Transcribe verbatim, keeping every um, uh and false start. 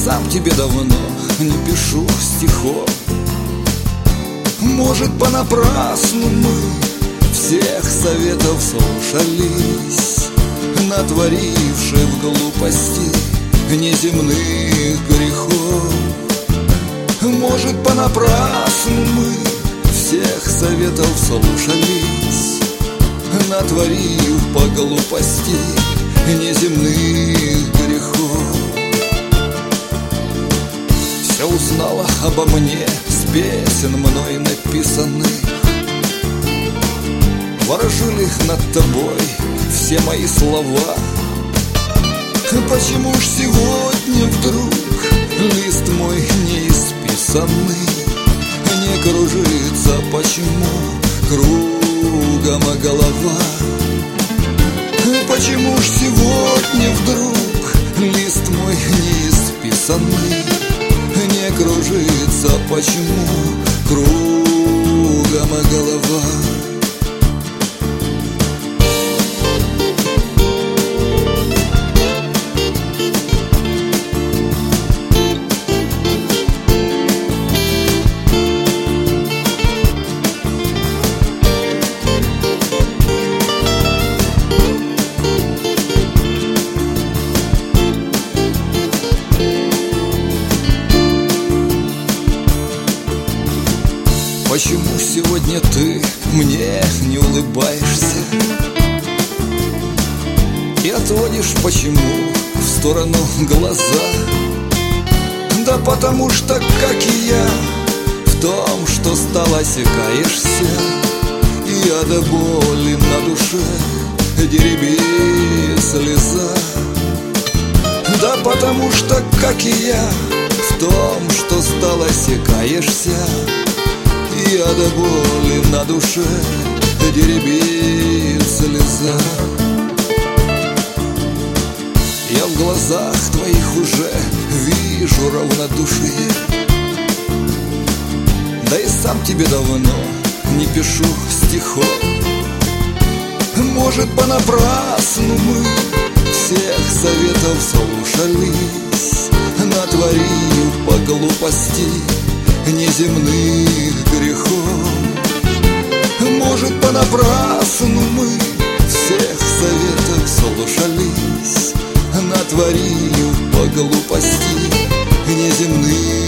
сам тебе давно не пишу стихов. Может, понапрасну мы всех советов слушались, натворивших глупости неземных грехов. Может, понапрасну мы всех советов слушались, натворив по глупости неземных грехов. Все узнала обо мне с песен мной написанных, ворожили над тобой все мои слова. Почему ж сегодня вдруг лист мой неисписанный не кружится, почему кругом голова? Почему ж сегодня вдруг лист мой неисписанный не кружится, почему кругом голова? Почему сегодня ты мне не улыбаешься и отводишь почему в сторону глаза? Да потому что, как и я, в том, что стал осекаешься, и от боли на душе дереве слеза. Да потому что, как и я, в том, что стал осекаешься, и от боли на душе деревит слеза. Я в глазах твоих уже вижу равнодушие, да и сам тебе давно не пишу стихов. Может, понапрасну мы всех советов слушались, натворив по глупости неземных грехов. Может, понапрасну мы всех советов слушались, натворив по глупости неземных